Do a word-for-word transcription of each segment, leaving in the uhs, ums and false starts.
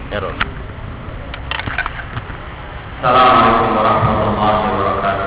Error. Assalamualaikum warahmatullahi wabarakatuh.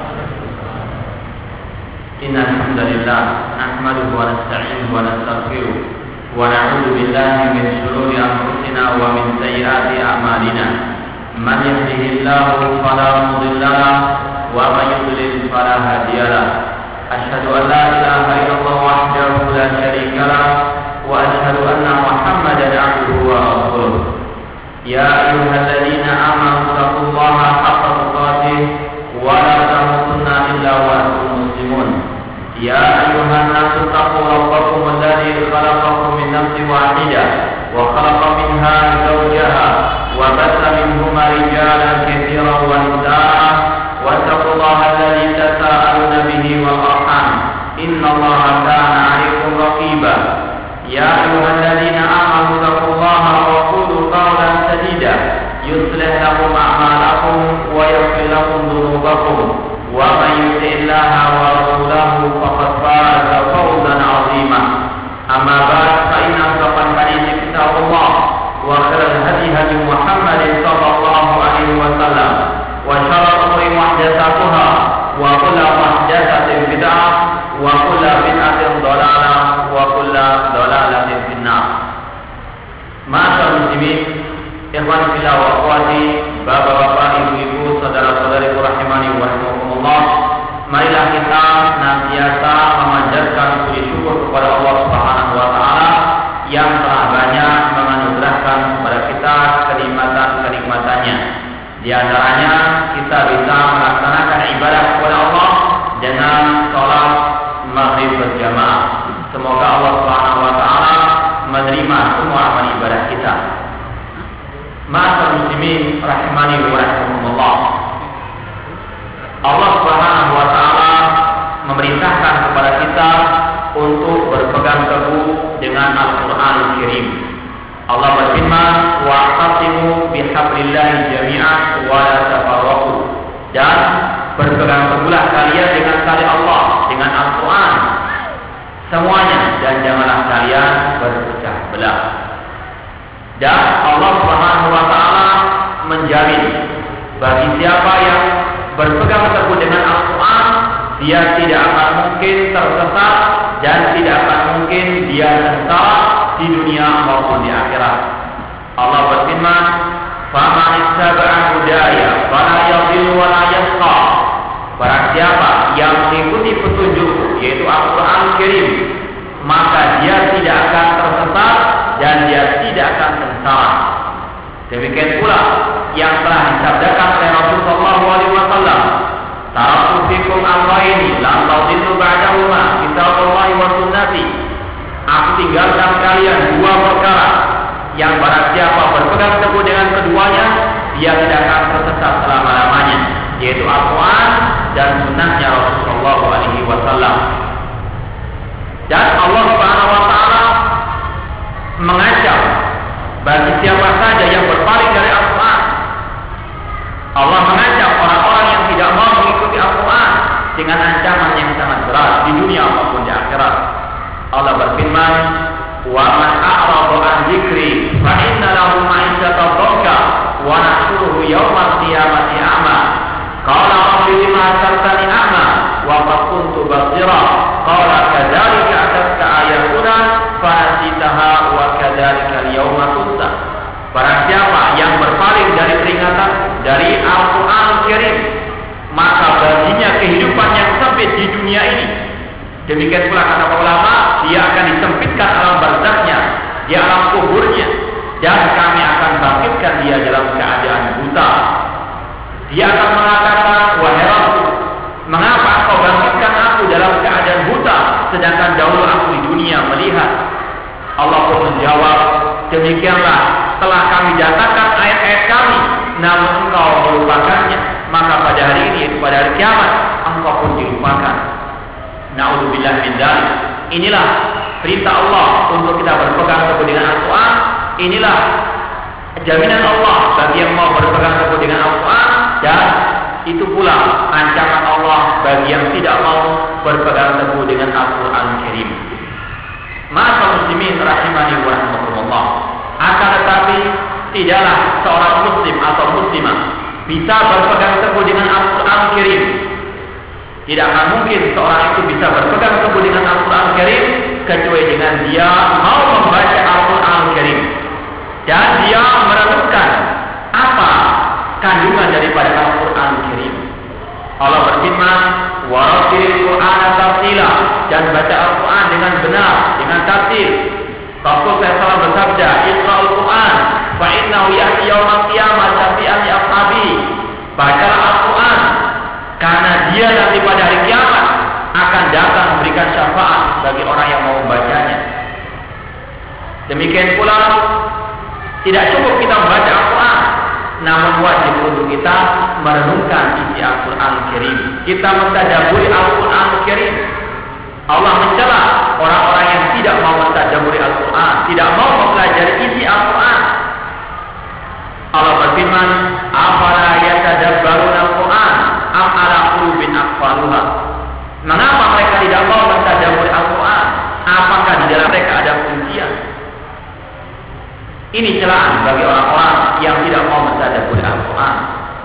Innal hamdalillah nahmaduhu wa nasta'inuhu wa nastaghfiruh wa na'udzu billahi min shururi anfusina wa min sayyiati a'malina. Man yahdihillahu fala mudilla lahu wa man yudlil fala hadiya lahu. Asyhadu an la ilaha illallah wahdahu la syarika lahu wa asyhadu anna Muhammadan 'abduhu wa rasuluh. Ya ayyuhalladzina amanu taqullaha haqqa tuqatih wa la tamutunna illa wa antum muslimun. Ya ayyuhan nasu taqu rabbakum alladzi khalaqakum min nafsin wahidah wa khalaqa minha zawjaha wa batha minhuma rijalan katsiran wa nisaa'a wattaqullaha alladzi tasaaluna bihi wal arham innallaha kana 'alaykum raqiba. Ya ayyuhalladzina amanu taqullaha wa qulu qawlan sadida yuslih lakum a'malakum wa yaghfir lakum dhunubakum wa man yuti'illaha wa rasulahu faqad faza fawzan 'azima. Amma ba'd, fa inna asdaqal hadithi kitabullah wa khairal hadi hadi Muhammadin sallallahu alaihi wasallam wa syarrul umuri muhdatsatuha wa kullu muhdatsatin bid'ah wa kullu bid'atin dhalalah wa kullu dhalalatin finnar. Ma'asyiral muslimin, ikhwan fillah wa akhwati, bapak-bapak, ibu-ibu, saudara-saudariku rahimani wa rahimakumullah. Marilah kita senantiasa memanjatkan puji syukur kepada Allah Subhanahu wa taala yang telah banyak menganugerahkan kepada kita kenikmatan-kenikmatannya. Di antaranya kita bisa melaksanakan ibadah kepada Allah dengan salat maghrib berjamaah. Semoga Allah Subhanahu wa taala menerima semua amal ibadah kita. Ma'asyiral muslimin rahimani wa rahimakumullah. Allah Subhanahu wa taala memerintahkan kepada kita untuk berpegang teguh dengan Al-Qur'anul Karim. Allah berfirman, "Wa'tasimu bihablillahi jami'an wa la tafarraqu." Dan berpegang teguhlah kalian dengan tali Allah, dengan Al-Qur'an semuanya, dan janganlah kalian berpecah belah. Dan Allah Subhanahu wa taala menjamin bagi siapa yang berpegang teguh dengan Al-Qur'an, dia tidak akan mungkin tersesat dan tidak akan mungkin dia sengsara di dunia maupun di akhirat. Allah berfirman, "Faman ittaba'a hudaya fala yadhillu wa la yashqa." Barang siapa yang mengikuti petunjukku, yaitu Al-Qur'an Karim, maka dia tidak akan tersesat dan dia tidak akan sengsara. Demikian pula yang telah disabdakan oleh Rasulullah shallallahu alaihi wasallam, "Taraktu fikum amrayni la tadillu ba'dahuma kitabullahi wa sunnati." Aku tinggalkan kalian dua perkara yang barang siapa berpegang teguh dengan keduanya, dia tidak akan tersesat selama-lamanya, yaitu Al-Qur'an dan sunnahnya Rasulullah shallallahu alaihi wasallam. Dan Allah Subhanahu wa taala mengancam bagi siapa saja yang berpaling dari Al-Qur'an. Allah mengancam orang-orang yang tidak mau mengikuti Al-Qur'an dengan ancaman yang sangat berat di dunia maupun di akhirat. Allah berfirman, "Wa man a'rada 'an dzikri fa inna lahu ma'isyatan dhanka wa nahsyuruhu yaumal qiyamati a'ma. Qala rabbi lima hasartani a'ma wa qad kuntu basira. Qala kadzalika atatka ayatuna fa nasitaha wa kadzalika al-yauma tunsa." Barang siapa yang berpaling dari peringatan dari Al-Qur'an Karim, maka baginya kehidupan yang sempit di dunia ini. Demikian pula kata ulama, dia akan disempitkan alam barzaknya, di alam kuburnya, dan kami akan bangkitkan dia dalam keadaan buta. Dia akan mengatakan, "Wahai Rabbku, mengapa engkau bangkitkan aku dalam keadaan buta, sedangkan dahulu aku di dunia melihat?" Allah pun menjawab, "Demikianlah, setelah kami datangkan ayat-ayat kami, namun engkau melupakannya, maka pada hari ini, yaitu pada hari kiamat, engkau pun dilupakan." Na'udzubillah min dzalik. Inilah perintah Allah untuk kita berpegang teguh dengan Al-Qur'an. Inilah jaminan Allah bagi yang mau berpegang teguh dengan Al-Qur'an, dan itu pula ancaman Allah bagi yang tidak mau berpegang teguh dengan Al-Qur'an Karim. Ma'asyiral muslimin rahimani wa rahimakumullah. Akan tetapi tidaklah seorang muslim atau muslimah bisa berpegang teguh dengan Al-Quran Karim. Tidak akan mungkin seorang itu bisa berpegang teguh dengan Al-Quran Karim kecuali dengan dia mau membaca Al-Quran Karim dan dia merenungkan apa kandungan daripada Al-Quran Karim. Allah berfirman, "Warattilil Qur'ana tartila," dan baca Al-Quran dengan benar, dengan tartil. Rasul sallallahu alaihi wasallam bersabda, "Iqra'ul Qur'an fa innahu ya'ti yaumal qiyamah syafi'an li ashabihi." Bacalah Al-Quran karena dia nanti pada hari kiamat akan datang memberikan syafaat bagi orang yang mau membacanya. Demikian pula tidak cukup kita membaca Al-Quran, namun wajib untuk kita merenungkan isi Al-Quran Karim. Kita mentadabburi Al-Quran Karim. Allah mencela orang-orang yang tidak mau mentadabburi Al-Quran, tidak mau mempelajari isi Al-Quran. Allah berfirman, "Afala yatadabbaruna Al-Quran am ala qulubin aqfaluha." Mengapa mereka tidak mau mentadabburi Al-Quran? Apakah di dalam mereka ada kuncian? Ini celaan bagi orang-orang yang tidak mau mentadabburi Al-Quran.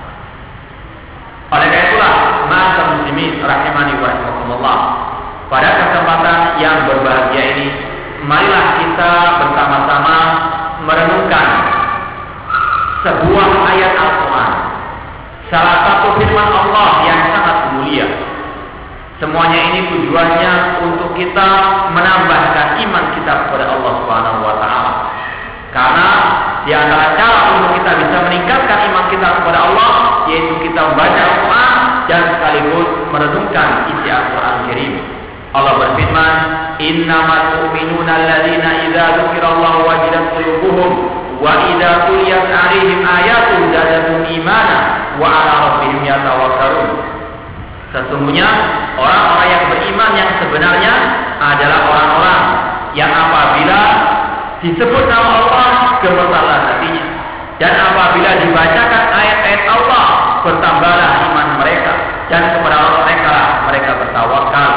Oleh karena itulah, ma'asyiral muslimin rahimani wa rahimakumullah, pada kesempatan yang berbahagia ini, marilah kita bersama-sama merenungkan sebuah ayat Al-Quran, salah satu firman Allah yang sangat mulia. Semuanya ini tujuannya untuk kita menambahkan iman kita kepada Allah Subhanahu wa taala. Karena di antara cara untuk kita bisa meningkatkan iman kita kepada Allah yaitu kita membaca Al-Quran dan sekaligus merenungkan isi Al-Quran Karim. Allah berfirman, "Innamal mu'minuna alladzina idza dzukirallahu wajilat qulubuhum wa idza tuliyat 'alaihim ayatuhu zadatuhum imana wa 'ala rabbihim yatawakkalun." Sesungguhnya orang-orang yang beriman yang sebenarnya adalah orang-orang yang apabila disebut nama Allah gemetarlah hatinya, dan apabila dibacakan ayat-ayat Allah bertambahlah iman mereka, dan kepada Allah mereka lah mereka bertawakal.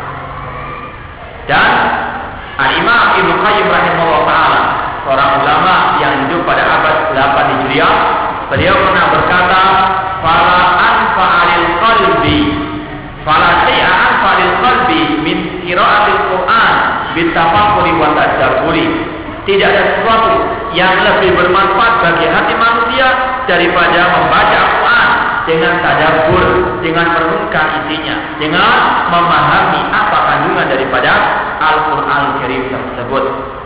Dan Al-Imam Ibnu Qayyim rahimahullah ta'ala, seorang ulama yang hidup pada abad delapan Hijriah, beliau pernah berkata, "Fala anfa'alil qalbi fala syai'a anfa'alil qalbi min qira'atil Qur'an bitafakkuri wa tadabburi." Tidak ada sesuatu yang lebih bermanfaat bagi hati manusia daripada membaca Al-Quran dengan tadabbur, dengan merenungkan isinya, dengan memahami apa kandungan daripada Al-Quran Karim tersebut.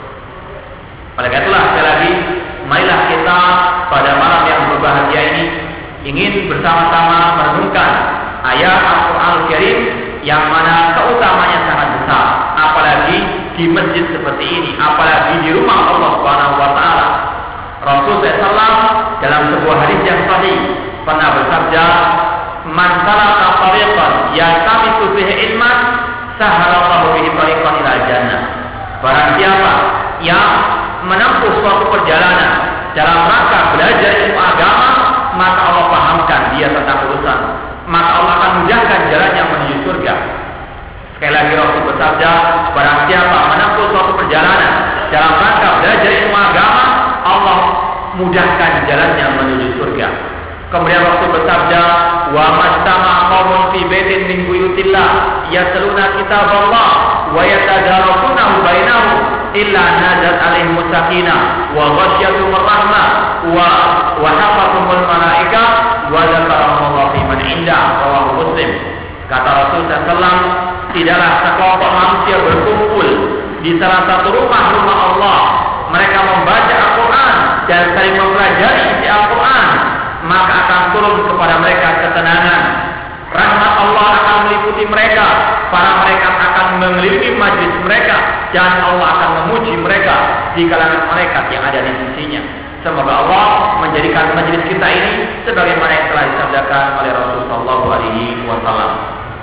Oleh karena itulah, sekali lagi, marilah kita pada malam yang berbahagia ini ingin bersama-sama merenungkan ayat Al-Quran Karim yang mana keutamanya sangat besar, apalagi di masjid seperti ini, apalagi di rumah Allah Subhanahu wa taala. Rasul sallallahu alaihi wasallam dalam sebuah hadis yang sahih pernah bersabda, "Man salaka tariqan yaltamisu fihi ilman, sahalallahu bihi tariqan ila jannah." Barang siapa yang menempuh suatu perjalanan dalam rangka belajar ilmu agama, maka Allah pahamkan dia tentang urusan, maka Allah akan mudahkan jalannya menuju surga. Sekali lagi Rasul bersabda, barang siapa menempuh suatu perjalanan dalam rangka belajar ilmu agama, Allah mudahkan jalannya menuju surga. Kemudian Rasul bersabda, "Wa majtama qaumun fi baitin min buyutillah yatluna kitaballah wa yatadarasunahu bainahum illa nazalat alaihim sakinah wa ghasyiyatuhum rahmah wa wa hafathumul malaika wa dzakarahumullahu fi man indah." Rawahu Muslim. Kata Rasul sallallahu alaihi wasallam, tidaklah sekelompok manusia berkumpul di salah satu rumah-rumah Allah, mereka membaca Al-Quran dan saling mempelajari isi Al-Quran, maka akan turun kepada mereka ketenangan. Rahmat Allah akan meliputi mereka, para mereka akan mengelilingi majlis mereka, dan Allah akan memuji mereka di kalangan mereka yang ada di sisinya. Semoga Allah menjadikan majlis kita ini sebagaimana yang telah disabdakan oleh Rasul sallallahu alaihi wasallam.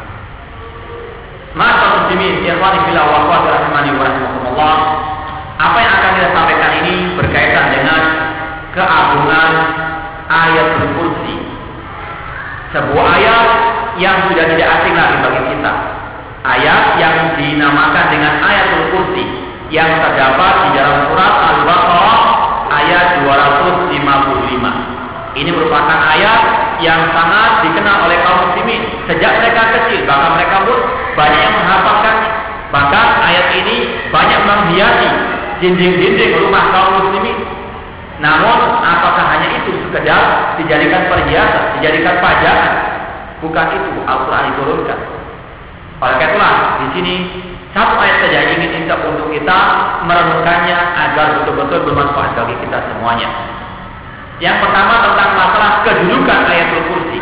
Ma'asyiral muslimin, ikhwani fillah wa akhwati rahimani wa rahimakumullah. Apa yang akan kita sampaikan ini berkaitan dengan keagungan ayatul kursi. Sebuah ayat yang sudah tidak asing lagi bagi kita. Ayat yang dinamakan dengan ayatul kursi yang terdapat di dalam surat Al-Baqarah ayat dua dua ratus lima puluh lima. Ini merupakan ayat yang sangat dikenal oleh kaum muslimin sejak mereka kecil, bahkan mereka pun banyak yang menghafalkannya. Bahkan ayat ini banyak menghiasi dinding-dinding rumah kaum muslimin. Namun apakah hanya itu sekedar dijadikan perhiasan, dijadikan pajangan? Bukan itu Al-Quran diturunkan. Oleh karena itulah di sini satu ayat saja ingin insya untuk kita merenungkannya agar betul-betul bermanfaat bagi kita semuanya. Yang pertama tentang masalah kedudukan ayatul kursi.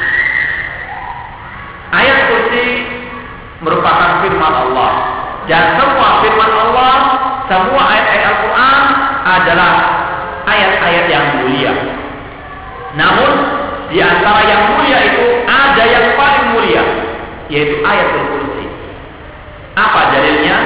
Ayat kursi merupakan firman Allah, dan semua firman Allah, semua ayat-ayat Al-Quran adalah ayat-ayat yang mulia. Namun di antara yang mulia itu ada yang paling mulia, yaitu ayatul kursi. Apa dalilnya?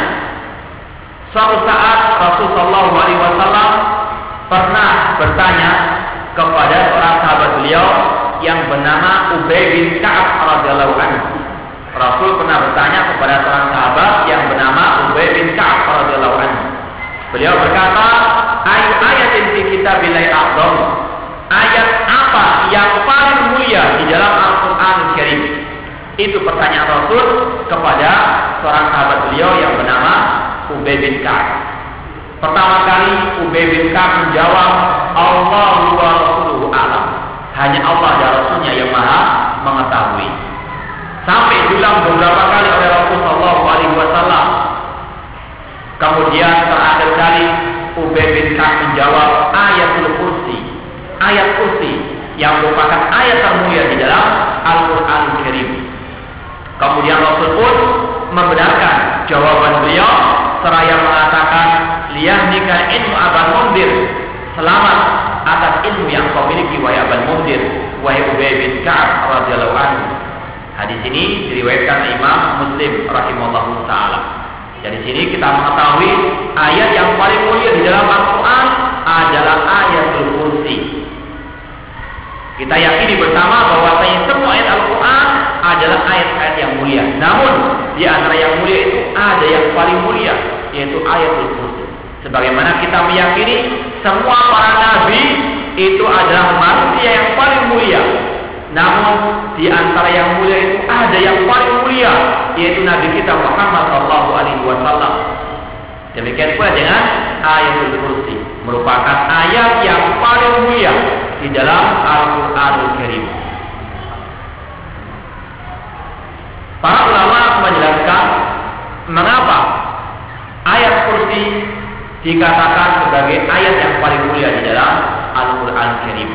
Suatu saat Rasulullah shallallahu alaihi wasallam pernah bertanya kepada seorang sahabat beliau yang bernama Ubay bin Ka'ab radhiyallahu anhu. Rasul pernah bertanya kepada seorang sahabat yang bernama Ubay bin Ka'ab radhiyallahu anhu. Beliau berkata, "Ayu ayatin fi kitabillahi a'zam?" Ayat apa yang paling mulia di dalam Al-Qur'an Karim? Itu pertanyaan Rasul kepada seorang sahabat beliau yang bernama Ubay bin Ka'ab. Pertama kali Ubay bin Ka'ab menjawab, "Allahu wa rasuluhu a'lam." Hanya Allah dan Rasulnya yang maha mengetahui. Sampai diulang beberapa kali oleh Rasulullah shallallahu alaihi wasallam. Kemudian terakhir kali Ubay bin Ka'ab menjawab ayatul kursi. Ayat kursi yang merupakan ayat termulia di dalam Al-Qur'an Karim. Kemudian Rasul pun membenarkan jawaban beliau seraya mengatakan, "Liyahnika ilmu Aban Mundir." Selamat atas ilmu yang kau miliki wahai Aban Mundir, wahai Ubay bin Ka'ab radhiyallahu anhu. Hadis ini diriwayatkan Imam Muslim rahimahullahu taala. Dari sini kita mengetahui ayat yang paling mulia di dalam Al-Quran adalah ayatul kursi. Kita yakini bersama bahwa semua ayat Al-Quran adalah ayat-ayat yang mulia. Namun di antara yang mulia itu ada yang paling mulia, yaitu ayatul kursi. Sebagaimana kita meyakini semua para nabi itu adalah manusia yang paling mulia. Namun di antara yang mulia itu ada yang paling mulia, yaitu Nabi kita Muhammad shallallahu alaihi wasallam. Demikian pula dengan ayatul kursi, merupakan ayat yang paling mulia di dalam Al-Qur'anul Karim. Para ulama menjelaskan mengapa ayat kursi dikatakan sebagai ayat yang paling mulia di dalam Al-Qur'anul Karim.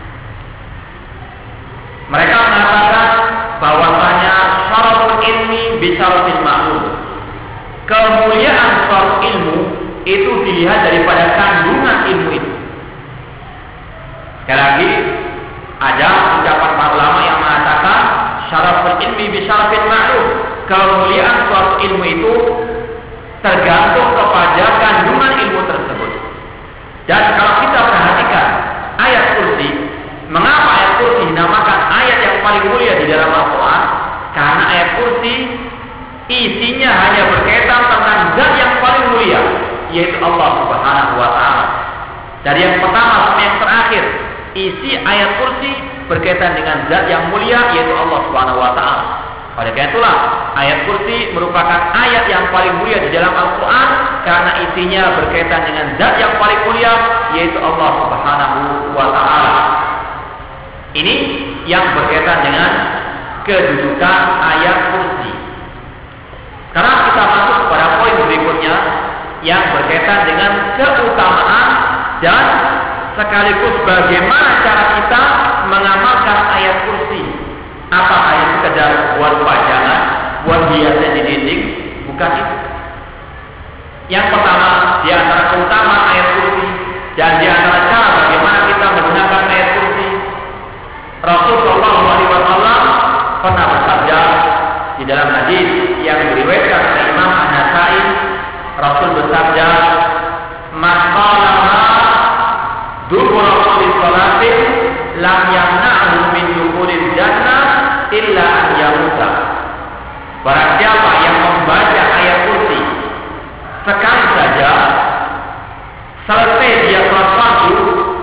Mereka mengatakan bahwasanya syaraful ilmi bisyarafil ma'lum. Kemuliaan suatu ilmu itu dilihat daripada kandungan ilmu itu. Sekali lagi, ada ucapan para ulama yang mengatakan syaraful ilmi bisyarafil ma'lum. Kemuliaan suatu ilmu itu tergantung kepada kandungan ilmu tersebut. Dan kalau kita perhatikan ayat kursi, mengapa ayat kursi dinamakan ayat yang paling mulia di dalam Al-Quran? Karena ayat kursi isinya hanya berkaitan tentang zat yang paling mulia, yaitu Allah Subhanahu wa Ta'ala. Dari yang pertama sampai yang terakhir, isi ayat kursi berkaitan dengan zat yang mulia, yaitu Allah Subhanahu wa Ta'ala. Oleh karena itulah ayat kursi merupakan ayat yang paling mulia di dalam Al-Quran, karena isinya berkaitan dengan zat yang paling mulia, yaitu Allah Subhanahu wa Ta'ala. Ini yang berkaitan dengan kedudukan ayat kursi. Sekarang kita masuk kepada poin berikutnya yang berkaitan dengan keutamaan dan sekaligus bagaimana cara kita mengamalkan ayat kursi. Apakah hanya sekedar buat pajangan, buat hiasan di dinding? Bukan itu. Yang pertama, di antara keutamaan ayat kursi dan di antara cara bagaimana kita menggunakan ayat kursi, Rasulullah shallallahu alaihi wasallam pernah bersabda di dalam hadis yang diriwayatkan oleh Imam An-Nasa'i. Rasul bersabda, "Man qala dubura kulli salatin lam yamna'hu min dukhulil jannah illa an yamuta." Barang siapa yang membaca ayat kursi sekali saja selesai dia sholat fardu,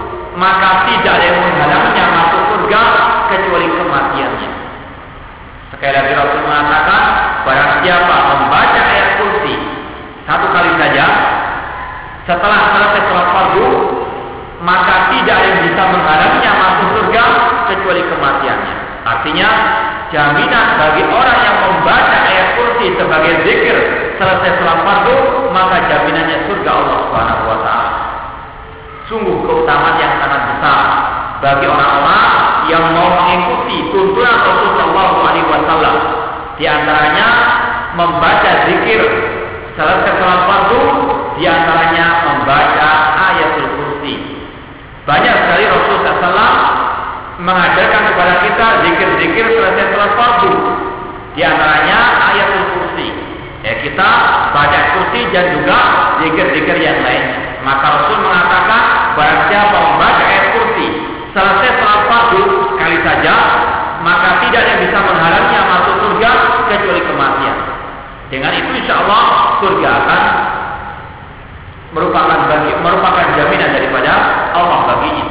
setelah selesai sholat fardu, maka tidak ada yang bisa menghalanginya masuk surga kecuali kematiannya. Artinya, jaminan bagi orang yang membaca ayat kursi sebagai zikir selesai sholat fardu, maka jaminannya surga Allah Subhanahu wa taala. Sungguh keutamaan yang sangat besar bagi orang-orang yang mau mengikuti tuntunan Rasulullah shallallahu alaihi wasallam. Di antaranya membaca zikir selesai sholat fardu, di antaranya membaca ayatul kursi. Banyak sekali Rasulullah shallallahu alaihi wasallam mengajarkan kepada kita zikir-zikir selesai sholat fardu. Di antaranya ayatul kursi. Ya, kita baca kursi dan juga zikir-zikir yang lain. Maka Rasul mengatakan, barang siapa membaca ayat kursi selesai sholat fardu sekali saja, maka tidak ada yang bisa menghalanginya masuk surga kecuali kematian. Dengan itu insya Allah surga akan merupakan bagi, merupakan jaminan daripada Allah baginya.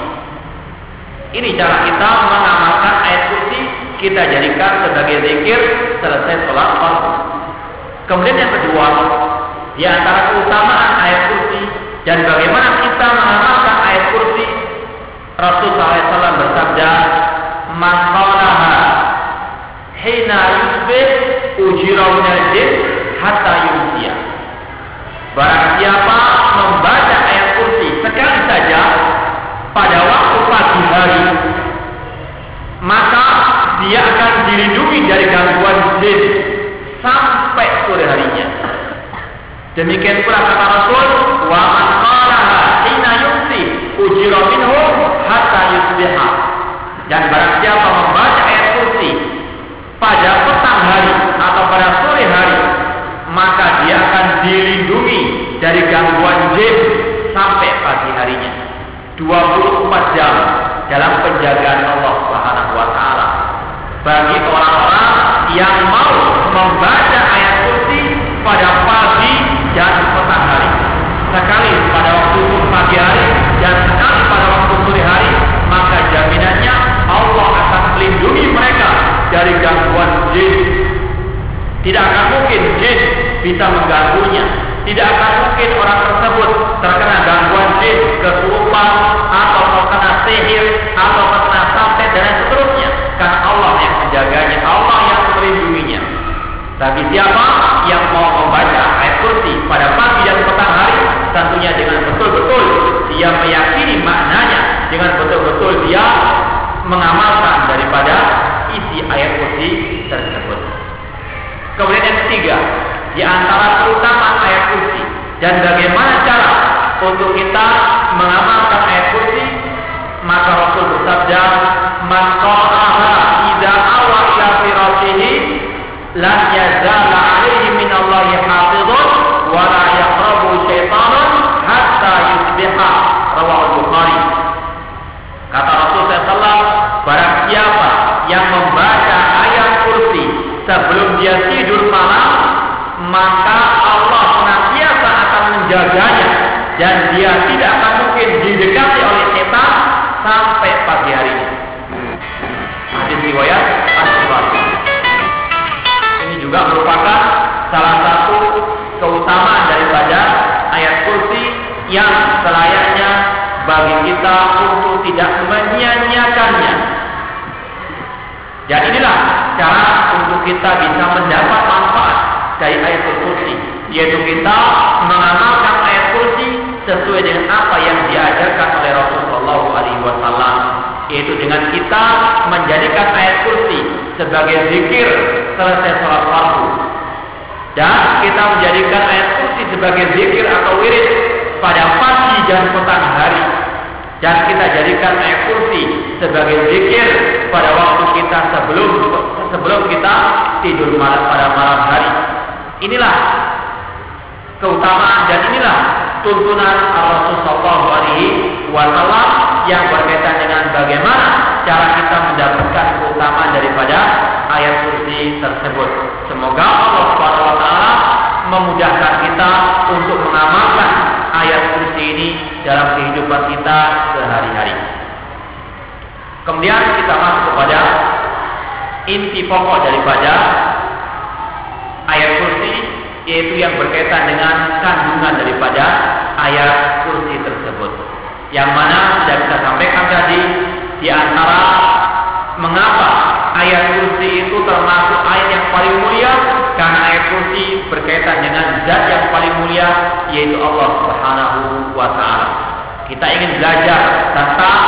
Ini cara kita mengamalkan ayat kursi, kita jadikan sebagai zikir selesai sholat fardu. Kemudian yang kedua, di antara keutamaan ayat kursi dan bagaimana kita mengamalkan ayat kursi, Rasul shallallahu alaihi wasallam bersabda, "Man qalaha hina yusbih ujira minal jin hatta yumsiya." Barang siapa membaca ayat kursi sekali saja pada waktu pagi hari, maka dia akan dilindungi dari gangguan jin sampai sore harinya. Demikian pula kata Rasul, "Wa man qalaha hina yumsi ujira minhu hatta yusbiha." Dan barang siapa membaca ayat kursi pada petang hari atau pada sore hari, maka dia akan dilindungi dari gangguan jin sampai pagi harinya. dua puluh empat jam dalam penjagaan Allah Subhanahu wa taala. Bagi orang-orang yang mau membaca ayat kursi pada pagi dan petang hari, sekali pada waktu pagi hari dan sekali pada waktu sore hari, maka jaminannya Allah akan melindungi mereka dari gangguan jin. Tidak akan mungkin jin bisa mengganggunya. Tidak akan mungkin orang tersebut terkena gangguan jin, kesurupan, atau terkena sihir, atau terkena santet dan seterusnya. Karena Allah yang menjaganya, Allah yang melindunginya. Bagi siapa yang mau membaca ayat kursi pada pagi dan petang hari, tentunya dengan betul-betul dia meyakini maknanya, dengan betul-betul dia mengamalkan daripada isi ayat kursi tersebut. Kemudian yang ketiga, di antara keutamaan ayat kursi dan bagaimana cara untuk kita mengamalkan ayat kursi, maka Rasul bersabda, "Man qara'aha idza awa ila firashihi lan yazala 'alaihi min Allahi hafizun wa la yaqrabu syaitanun hatta yusbiha." Rawahu Bukhari. Kata Rasul shallallahu alaihi wasallam, barang siapa yang membaca ayat kursi sebelum dia tidur malam, maka Allah senantiasa akan menjaganya dan dia tidak akan mungkin didekati oleh setan sampai pagi harinya. Hadis riwayat Al-Bukhari. Ini juga merupakan salah satu keutamaan daripada ayat kursi yang selayaknya bagi kita untuk tidak menyia-nyiakannya. Dan inilah cara untuk kita bisa mendapat manfaat dari ayat kursi, yaitu kita mengamalkan ayat kursi sesuai dengan apa yang diajarkan oleh Rasulullah shallallahu alaihi wasallam, yaitu dengan kita menjadikan ayat kursi sebagai zikir selesai sholat fardu, dan kita menjadikan ayat kursi sebagai zikir atau wirid pada pagi dan petang hari, dan kita jadikan ayat kursi sebagai zikir pada waktu kita sebelum sebelum kita tidur malam pada malam hari. Inilah keutamaan dan inilah tuntunan Rasulullah shallallahu alaihi wasallam yang berkaitan dengan bagaimana cara kita mendapatkan keutamaan daripada ayat kursi tersebut. Semoga Allah subhanahu wa taala memudahkan kita untuk mengamalkan ayat kursi ini dalam kehidupan kita sehari-hari. Kemudian kita masuk kepada inti pokok daripada ayat kursi, yaitu yang berkaitan dengan kandungan daripada ayat kursi tersebut. Yang mana sudah kita sampaikan tadi, di antara mengapa ayat kursi itu termasuk ayat yang paling mulia, karena ayat kursi berkaitan dengan zat yang paling mulia, yaitu Allah Subhanahu wa Ta'ala. Kita ingin belajar tentang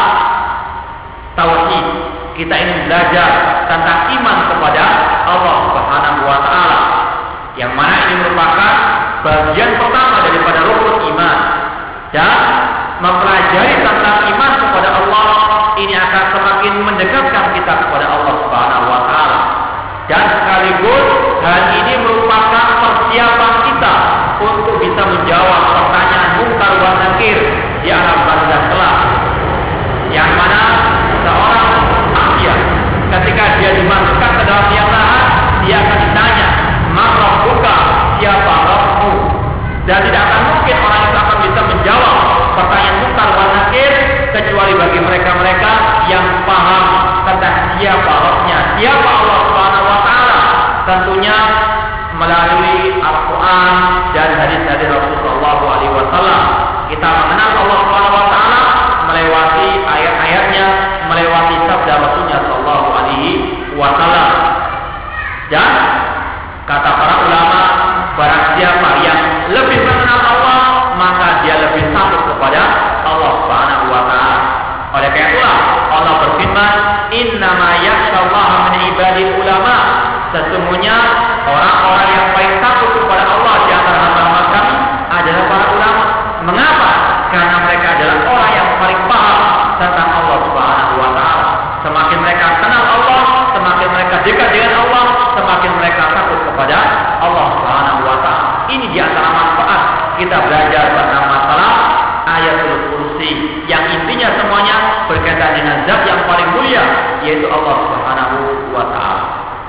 tauhid, kita ingin belajar tentang iman kepada Allah Subhanahu wa Ta'ala, yang mana ini merupakan bagian pertama daripada rukun iman. Dan mempelajari tentang iman kepada Allah ini akan semakin mendekatkan kita kepada Allah Subhanahu wa Ta'ala. Dan sekaligus hal ini merupakan persiapan kita untuk bisa menjawab pertanyaan munkar wa nakir di alam barzakh kelak, yang mana seorang manusia ketika dia dimasukkan ke dalam liang lahat, dia akan ditanya, "Man rabbuka?" Siapa Rabbmu? Dan tidak akan mungkin orang itu akan bisa menjawab pertanyaan munkar wa nakir kecuali bagi mereka-mereka yang paham tentang siapa Rabbnya, siapa Allah Subhanahu wa Ta'ala. Tentunya melalui Al-Quran dan hadis-hadis Rasulullah shallallahu alaihi wasallam kita mengenal Allah Subhanahu wa Ta'ala melewati ayat-ayatnya, melewati sabda Rasulnya shallallahu alaihi wasallam. Dan kata para ulama, barang siapa yang lebih mengenal Allah, maka dia lebih takut kepada Allah Subhanahu wa Ta'ala. Oleh karena itulah Allah berfirman, "Innama yakhsyallaha min ibadil ulama." Sesungguhnya orang-orang yang paling takut kepada Allah di antara hamba-hamba kami adalah para ulama. Mengapa? Karena mereka adalah orang yang paling paham tentang Allah Subhanahu wa Ta'ala. Semakin mereka kenal Allah, semakin mereka dekat dengan Allah, semakin mereka takut kepada Allah Subhanahu wa Ta'ala. Ini di antara manfaat kita belajar tentang masalah ayatul kursi, yang intinya semuanya berkaitan dengan zat yang paling mulia, yaitu Allah Subhanahu wa Ta'ala.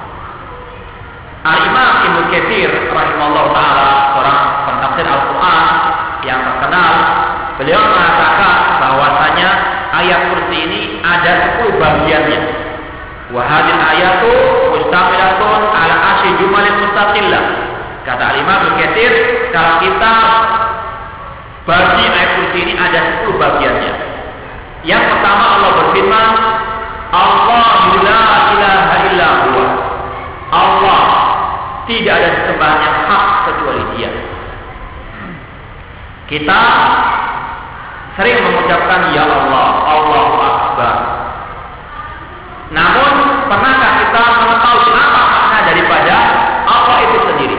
Al-Imam Ibnu Katsir rahimahullah ta'ala, seorang pentafsir Al-Quran yang terkenal, beliau mengatakan bahwasanya ayat kursi ini ada sepuluh bagiannya. Wa hadhihi ayatu mustamilatun ala asy jumalin mustaqillah. Kata Al-Imam Ibnu Katsir, kalau kita bagi ayat kursi ini ada sepuluh bagiannya. Yang pertama, Allah berfirman, "Allahu la ilaha illa huwa." Allah, tidak ada sembahan yang hak kecuali Dia. Kita sering mengucapkan ya Allah, Allahu Akbar. Namun, pernahkah kita mengetahui apa makna daripada Allah itu sendiri?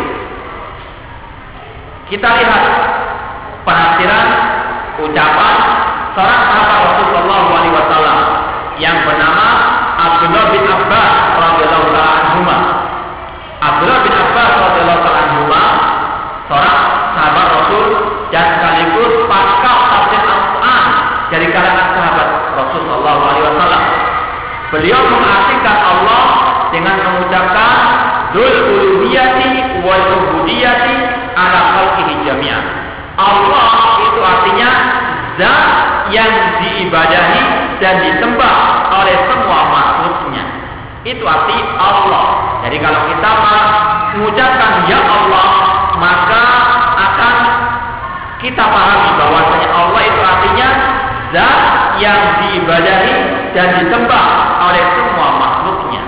Kita lihat penafsiran ucapan seorang sahabat Rasulullah shallallahu alaihi wasallam yang bernama Abdullah bin Abbas radhiyallahu ta'ala anhuma. Abdullah bin Abbas radhiyallahu ta'ala anhuma, seorang sahabat Rasul dan sekaligus pakar tafsir Al-Quran dari kalangan sahabat Rasul shallallahu alaihi wasallam. Beliau mengartikan Allah dengan mengucapkan dzul uluhiyati wal ubudiyati ala khalqihi jami'an. Allah itu artinya zat yang diibadahi dan disembah oleh semua makhluknya. Itu arti Allah. Jadi kalau kita mengucapkan ya Allah, maka akan kita pahami bahwasanya Allah itu artinya zat yang diibadahi dan disembah oleh semua makhluknya.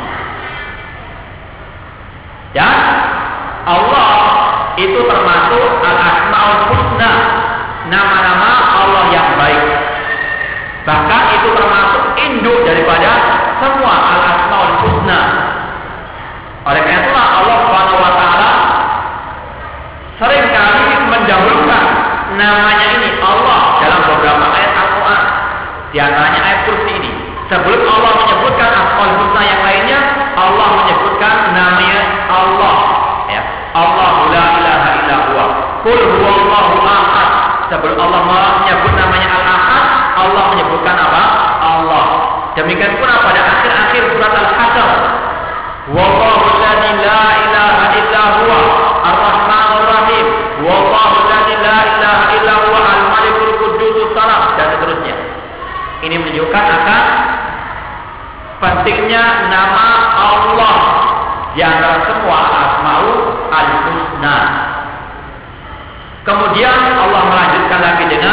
Dan Allah itu termasuk al-asmaul husna, nama-nama Allah yang baik. Bahkan itu termasuk induk daripada semua al-asmaul husna. Oleh karena itulah Allah Subhanahu wa Ta'ala seringkali mendahulukan namanya ini Allah dalam beberapa ayat Al-Quran. Di antaranya ayat kursi ini. Sebelum Allah menyebutkan asmaul husna yang lainnya, Allah menyebutkan namanya Allah. Ya, Allahu la ilaha illa huwa. Qul huwallahu ahad. Sebelum Allah menyebut namanya Al-Ahad, Allah menyebutkan apa? Allah. Demikian pula pada akhir-akhir surat Al-Hasyr, wallahu alladzi la ilaha illa huwa ar-rahmanur rahim, wallahu alladzi la ilaha illa huwa al-malikul quddus salam, dan seterusnya. Ini menunjukkan akan pentingnya nama Allah di antara semua asmaul al-husna. Kemudian Allah melanjutkan lagi dengan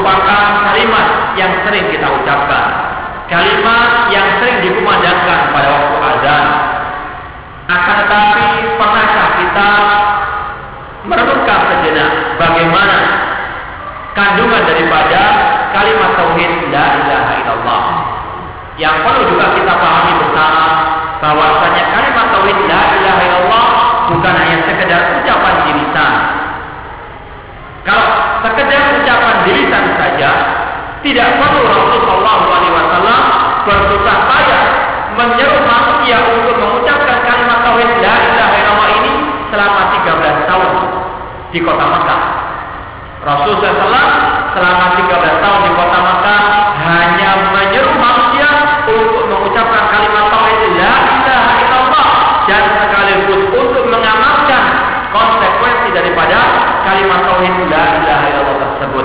merupakan kalimat yang sering kita ucapkan, kalimat yang sering dikumandangkan pada waktu azan. Akan tetapi pernahkah kita merenungkan sejenak bagaimana kandungan daripada kalimat tauhid la ilaha illallah? Yang perlu juga kita pahami bersama bahwasanya kalimat tauhid la ilaha illallah bukan hanya sekedar ucapan di lisan. Kalau sekedar ucapan di lisan saja, tidak perlu Rasulullah shallallahu alaihi wasallam bersusah payah menyeru manusia untuk mengucapkan kalimat tauhid la ilaha illallah ini selama tiga belas tahun di kota Makkah. Rasulullah shallallahu alaihi wasallam selama tiga belas tahun di kota Makkah hanya menyeru manusia untuk mengucapkan kalimat tauhid la ilaha illallah dan sekaligus untuk mengamalkan konsekuensi daripada kalimat tauhid la ilaha illallah tersebut.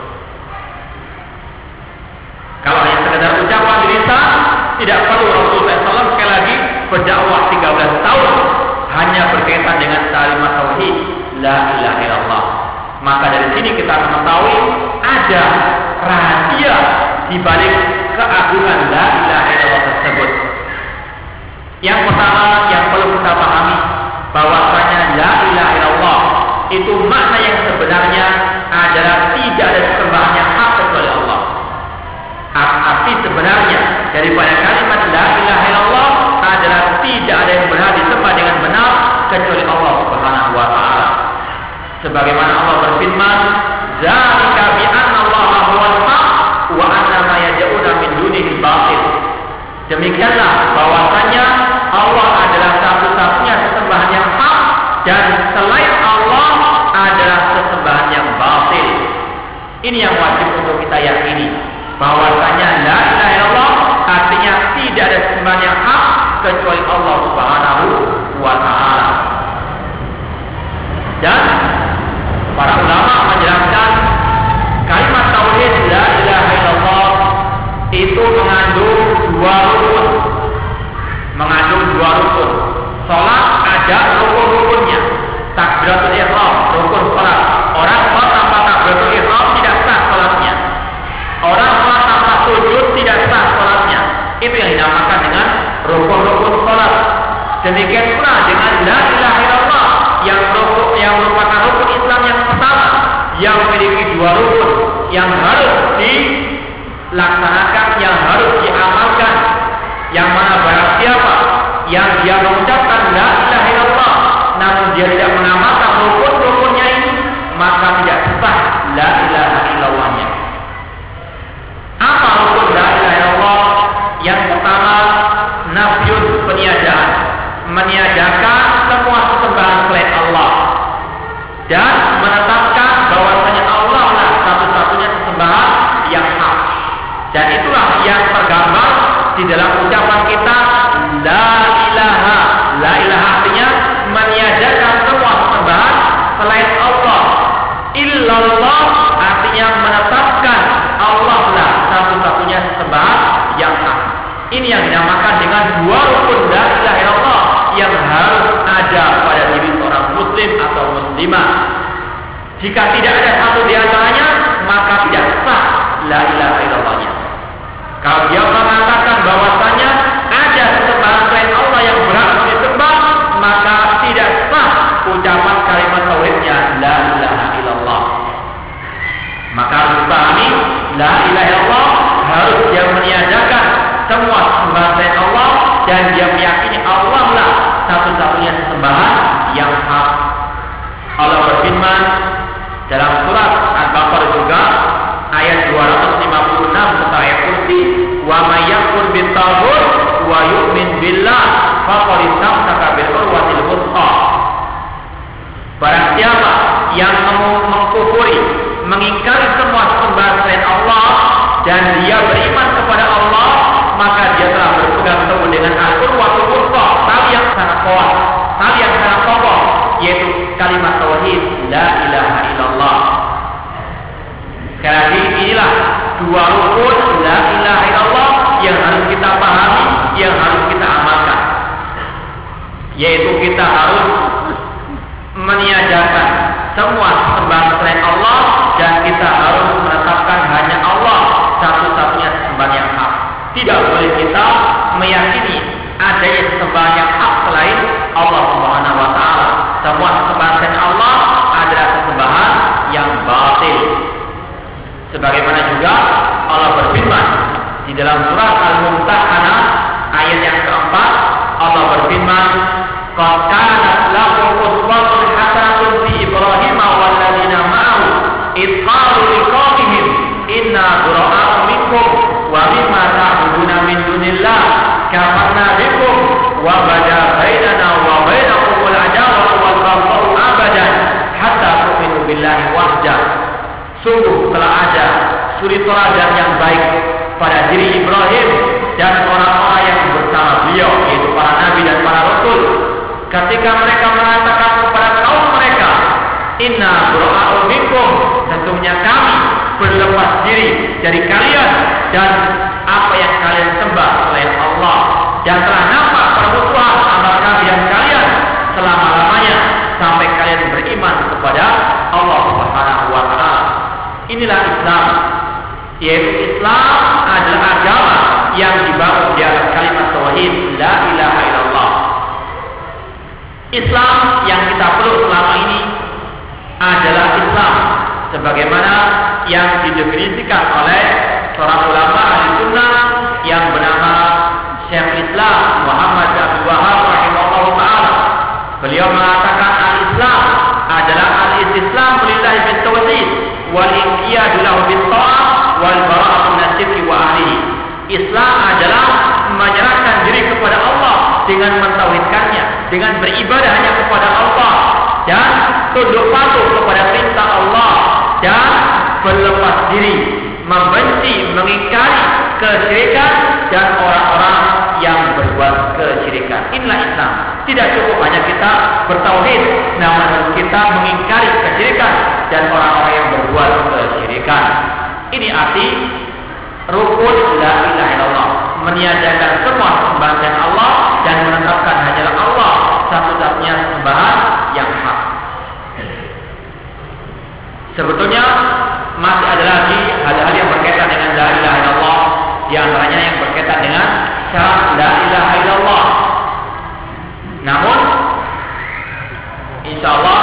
Kalau hanya sekedar ucapan di lisan, tidak perlu Rasulullah shallallahu alaihi wasallam sekali lagi berdakwah tiga belas tahun hanya berkaitan dengan kalimat tauhid la ilaha illallah. Maka dari sini kita mengetahui ada rahasia di balik keagungan la ilaha illallah tersebut. Yang pertama yang perlu kita pahami bahwasanya la ilaha illallah itu makna yang sebenarnya adalah tidak ada sesembahan yang hak kecuali Allah. Arti sebenarnya daripada kalimat la ilaha illallah adalah tidak ada yang benar disembah dengan benar kecuali Allah Subhanahu wa taala. Sebagaimana Allah berfirman, "Dzalika bi anna Allaha huwal haq wa anna ma yad'una min dunihi batil." Demikianlah bahwasanya Allah adalah satu-satunya sesembahan yang hak dan selain Allah adalah sesembahan yang batil. Ini yang wajib untuk kita yakini, bahwasanya la ilaha illallah artinya tidak ada sesembahan yang hak kecuali Allah Subhanahu wa taala. Dan para ulama menjelaskan kalimat tauhid la ilaha illallah itu mengandung dua rukun. Mengandung dua rukun. Salat ada rukun-rukunnya. Takbiratul ihram, rukun salat. Orang salat tanpa takbiratul ihram tidak sah salatnya. Orang salat tanpa sujud tidak sah salatnya. Itu yang dinamakan dengan rukun-rukun salat. Demikian pula dengan la ilaha illallah yang rukun yang merupakan rukun Islam yang pertama, yang memiliki dua rukun yang harus dilaksanakan, yang harus diamalkan. Yang mana barang siapa yang dia mengucapkan la ilaha illallah namun dia tidak mengamalkan rukun-rukunnya ini, maka tidak sah la ilaha illallahnya. Apa rukun la ilaha illallah? Yang pertama, nafyun, peniadaan, meniadakan semua sesembahan selain Allah dan menetapkan bahwasanya Allah lah satu-satunya sesembahan yang hak. Dan itulah yang tergambar di dalam ucapan kita la ilaha. La ilaha artinya meniadakan semua sesembahan selain Allah. Illallah artinya menetapkan Allah lah satu-satunya sesembahan yang hak. Ini yang dinamakan dengan dua rukun la ilaha illallah yang harus ada pada diri seorang muslim atau muslimah. Jika tidak ada satu di antaranya, maka tidak sah la ilaha illallahnya. Kalau dia mengatakan bahwasanya ada sesembahan selain Allah yang berhak disembah, maka tidak sah ucapan kalimat tauhidnya la ilaha illallah. Maka harus dipahami la ilaha illallah harus dia meniadakan semua sesembahan selain Allah dan dia meyakini Allah lah satu-satunya sesembahan yang hak. Allah berfirman dalam surat Al-Baqarah juga ayat dua ratus lima puluh enam serta ayat kursi, wa may yakfur bit-taghut wa yu'min billah faqad istamsaka bil urwatil wuthqa. Barang siapa yang mengkufuri, mengingkari semua sembahan selain Allah dan dia beriman kepada Allah, maka dia telah berpegang teguh dengan al-urwatul wuthqa, tali yang sangat kuat, tali yang sangat kokoh, yaitu kalimat tauhid la ilaha illallah. Sekali lagi, inilah dua rukun la ilaha illallah yang harus kita pahami, yang harus kita amalkan. Yaitu kita harus meniadakan semua sembahan selain Allah dan kita harus menetapkan Sebagaimana juga Allah berfirman di dalam surat Al-Mumtahanah ayat yang keempat, Allah berfirman, "Qad kanat lakum uswatun hasanatun fi Ibrahim wal ladzina ma'ahu id qalu liqaumihim inna bura'a'u minkum wa mimma ta'buduna min dunillah kafarna bikum wa bada bainana wa bainakumul adawatu wal baghdha'u abadan hatta tu'minu billahi wahdah." Sungguh telah ada suri teladan yang baik pada diri Ibrahim dan orang-orang yang bersama beliau, yaitu para nabi dan para rasul, ketika mereka mengatakan kepada kaum mereka, "Inna bura'a'u minkum," sesungguhnya kami berlepas diri dari kalian dan apa yang kalian sembah selain Allah, dan telah nampak permusuhan antara kami dan kalian selama-lamanya sampai kalian beriman kepada Allah Subhanahu wa taala. Inilah Islam, yaitu Islam adalah agama yang dibangun di atas kalimat tauhid la ilaha illallah. Islam yang kita perlu selama ini adalah Islam sebagaimana yang didefinisikan oleh seorang ulama ahli sunnah yang bernama Syekh Islam Muhammad bin Abdul Wahhab rahimahullah taala. Beliau mengatakan al-Islam adalah al-istislam lillahi bit-tauhid wal inqiyadu lahu bit-ta'ah wal bara'atu min asy-syirki wa ahlihi. Islam adalah menyerahkan diri kepada Allah dengan mentauhidkannya, dengan beribadah hanya kepada Allah dan tunduk patuh kepada perintah Allah dan berlepas diri, membenci, mengingkari kesyirikan dan orang-orang yang berbuat kesyirikan. Inilah Islam. Tidak cukup hanya kita bertauhid, namun kita mengingkari kesyirikan dan orang-orang yang berbuat kesyirikan. Ini arti rukun la ilaha illallah, meniadakan semua sembahan selain Allah dan menetapkan hanyalah Allah satu-satunya sembahan yang hak. Sebetulnya masih ada lagi hal-hal yang berkaitan dengan la ilaha illallah, di antaranya yang berkaitan dengan syarat la ilaha illallah. Namun insyaallah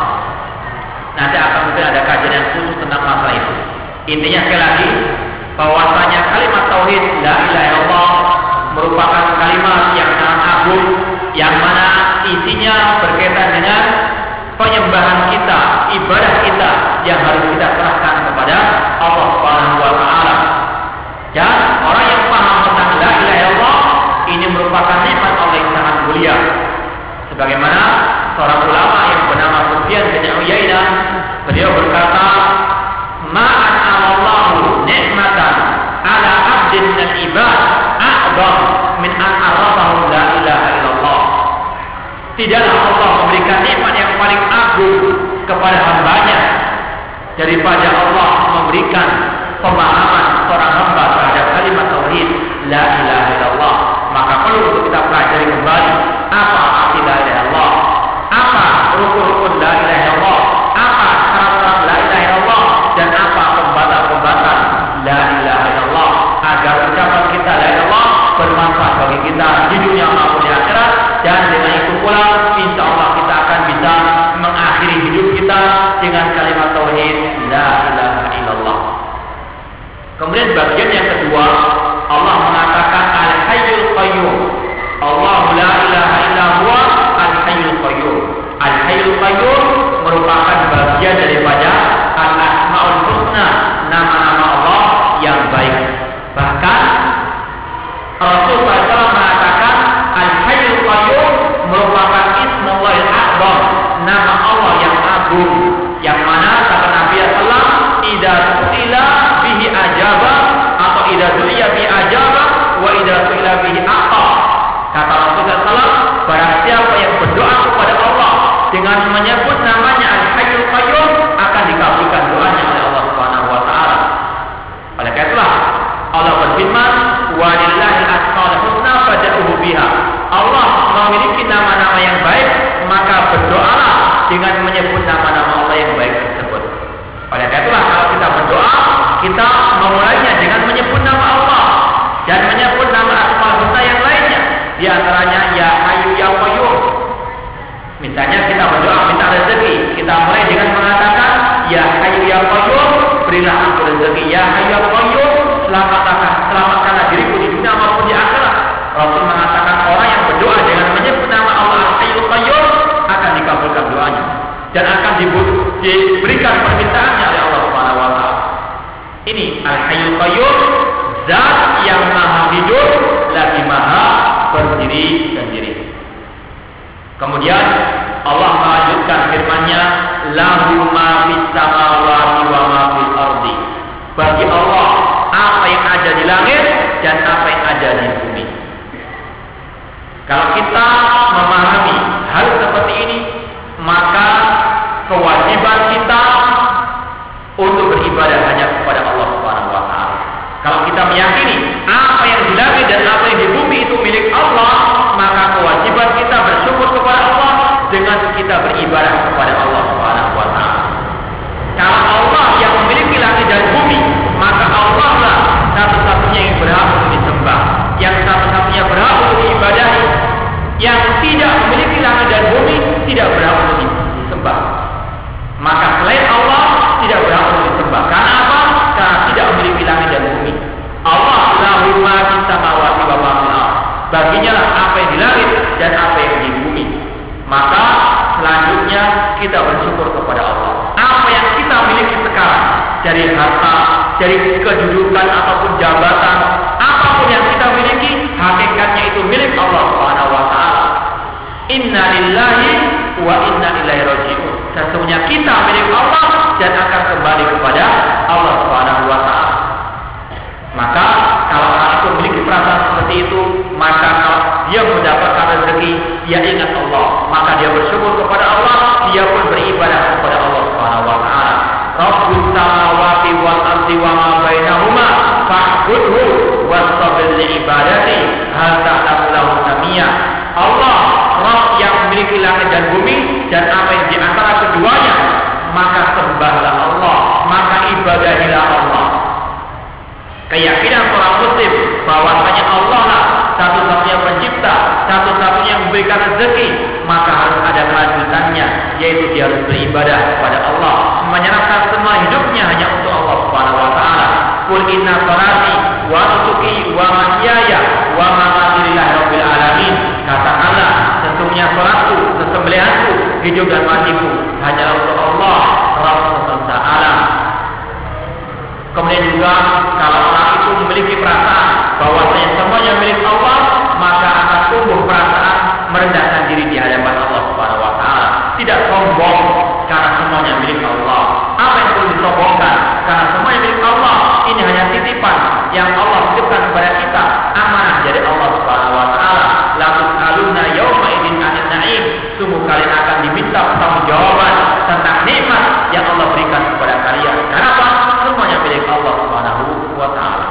nanti akan mungkin ada kajian yang khusus tentang masalah itu. Intinya sekali lagi bahwasanya kalimat tauhid la ilaha illallah merupakan kalimat yang sangat agung, yang mana isinya berkaitan dengan penyembahan kita, ibadah kita yang harus kita serahkan kepada Allah Subhanahu wa taala. Dan orang yang paham tentang la ilaha illallah ini merupakan nikmat Allah yang sangat mulia. Sebagaimana seorang ulama yang bernama Sufyan bin Uyainah, beliau berkata, "Ma'an'amallahu ni'matan 'ala 'abdin min ibad a'dham min an 'arafahu la ilaha illallah." Tidaklah Allah memberikan nikmat yang paling agung kepada hambanya daripada Allah memberikan pemahaman seorang hamba terhadap kalimat tauhid la ilaha illallah. Maka perlu untuk kita pelajari kembali apa arti la ilaha illallah, apa rukun-rukun la ilaha illallah, apa syarat-syarat la ilaha illallah, dan apa pembatal-pembatal la ilaha illallah, agar ucapan kita la ilaha illallah bermanfaat bagi kita di dunia maupun di akhirat. Dan dengan itu pula insya Allah kita akan bisa mengakhiri hidup kita dengan kalimat tauhid la ilaha illallah. Kemudian bagian yang kedua, Allah mengatakan Al-Hayyul Qayyum. Allah la ilaha illa huwa Al-Hayyul Qayyum. Al-Hayyul Qayyum merupakan bagian daripada Al-Asmaul Husna, nama-nama Allah yang baik. Bahkan Rasul sallallahu alaihi wasallam mengatakan Al-Hayyul Qayyum merupakan Ismullahil A'zam, nama Allah yang agung, yang mana kata Nabi sallallahu alaihi wasallam, "Idza su'ila bihi ajaba," atau "idza du'iya bihi ajaba wa idza su'ila bihi a'ta." Kata Rasulullah sallallahu alaihi wasallam, barang siapa yang berdoa kepada Allah dengan menyebut namanya Al-Hayyul Qayyum akan dikabulkan doanya oleh Allah Subhanahu wa taala. Oleh karena itulah Allah berfirman, "Wa lillahil asmaul husna fad'uhu biha." Allah memiliki nama-nama yang baik, maka berdoalah dengan menyebut nama-nama Allah yang baik tersebut. Oleh karena itulah kalau kita berdoa, kita memulainya dengan menyebut nama Allah dan menyebut nama Asmaul Husna yang lainnya. Di antaranya Ya Hayyu Ya Qayyum. Misalnya kita berdoa minta rezeki, kita mulai dengan mengatakan Ya Hayyu Ya Qayyum, berilah aku rezeki. Ya Hayyul Qayyum, selamatkanlah, selamatkanlah diriku di dunia maupun di akhirat. Rasul mengatakan orang yang berdoa dengan menyebut nama Allah Al-Hayyul Qayyum akan dikabulkan doanya dan akan diberikan permintaannya oleh Allah Subhanahu wa taala. Ini Al-Hayyul Qayyum, zat yang maha hidup lagi maha berdiri sendiri. Kemudian Allah melanjutkan firman-Nya, lahu ma fis samawati wa ma fil ardi. Bagi Allah apa yang ada di langit dan apa yang ada di bumi. Kalau kita memahami hal seperti ini, maka kewajiban kita untuk beribadah hanya kepada Allah Subhanahu wa taala. Kalau kita meyakini apa yang di langit dan apa yang di bumi itu milik Allah, maka kewajiban kita bersyukur kepada Allah dengan kita beribadah kepada Allah Subhanahu wa taala. Kalau Allah yang memiliki langit dan bumi, maka Allah lah satu-satunya yang berhak untuk disembah, yang satu-satunya berhak untuk diibadahi. Yang tidak memiliki langit dan bumi tidak berhak untuk disembah. Maka selain Allah tidak berhak untuk disembah. Karena apa? Karena tidak memiliki langit dan bumi. Allah lahu ma fis samawati wa ma fil ardh. Baginya lah apa yang di langit dan apa yang di bumi. Maka selanjutnya kita bersyukur kepada Allah. Apa yang kita miliki sekarang, dari harta, dari kedudukan ataupun jabatan, apapun yang kita miliki, hakikatnya itu milik Allah Subhanahu wa taala. Inna lillahi wa inna ilaihi raji'un. Sesungguhnya kita milik Allah dan akan kembali kepada Allah Subhanahu wa taala. Maka kalau orang itu memiliki perasaan seperti itu, maka kalau dia mendapatkan rezeki, dia ingat Allah, maka dia bersyukur kepada Allah, dia pun beribadah kepada Allah Subhanahu wa taala. Rabbus samawati wal ardi wa ma bainahuma fa'budhu wastabir li ibadati hal ta'lamu lahu samia. Allah, Rabb yang memiliki langit dan bumi dan apa yang di antara keduanya, maka sembahlah Allah, maka ibadahilah Allah. Keyakinan seorang muslim bahwasanya Allah lah satu-satunya pencipta, satu-satunya yang memberikan rezeki, maka harus ada kelanjutannya, yaitu dia harus beribadah kepada Allah, menyerahkan semua hidupnya hanya untuk Allah Subhanahu wa taala. Qul inna salati wa nusuki wa mahyaya wa mamati lillahi rabbil alamin. Katakanlah, sesungguhnya salatku, sesembelihanku, hidup dan matiku hanyalah untuk Allah, Rabb semesta alam. Kemudian juga kalau orang itu memiliki perasaan bahwasanya semuanya milik Allah, maka akan tumbuh perasaan merendahkan diri di hadapan Allah Subhanahu wa taala. Tidak sombong karena semuanya milik Allah. Apa yang perlu disombongkan? Karena semuanya milik Allah. Ini hanya titipan yang Allah titipkan kepada kita, amanah dari Allah Subhanahu wa taala. La tus'aluna yauma idzin 'anil na'im. Sungguh kalian akan diminta pertanggungjawaban tentang nikmat yang Allah berikan kepada kalian. Kenapa? Semuanya milik Allah Subhanahu wa taala.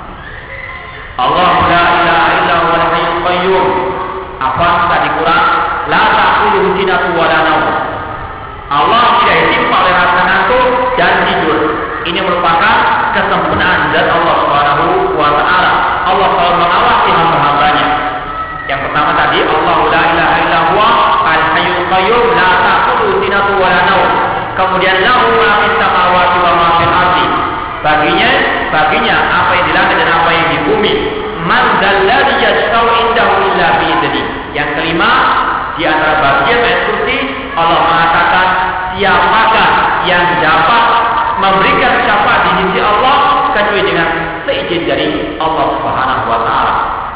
Allah la ilaha illa huwal hayyul qayyum. Apa tadi Quran? La ta'khudhuhu sinatun wa la naum. Allah tidak ditimpa oleh rasa ngantuk dan tidur. Ini merupakan kesempurnaan zat Allah Subhanahu wa taala. Allah selalu mengawasi hamba-hambanya. Yang pertama tadi, Allah la ilaha illa huwa al hayyul qayyum la ta'khudhuhu sinatun wa la naum. Kemudian lahu ma fis samawati wa ma fil ardi. Baginya, baginya apa yang di langit dan apa yang di bumi. Man dzalladzi yashfa'u indahu illa bi'idznih. Yang kelima, di antara bagian ayat kursi Allah mengatakan, siapakah yang dapat memberikan syafaat di sisi Allah kecuali dengan seizin dari Allah Subhanahu wa taala.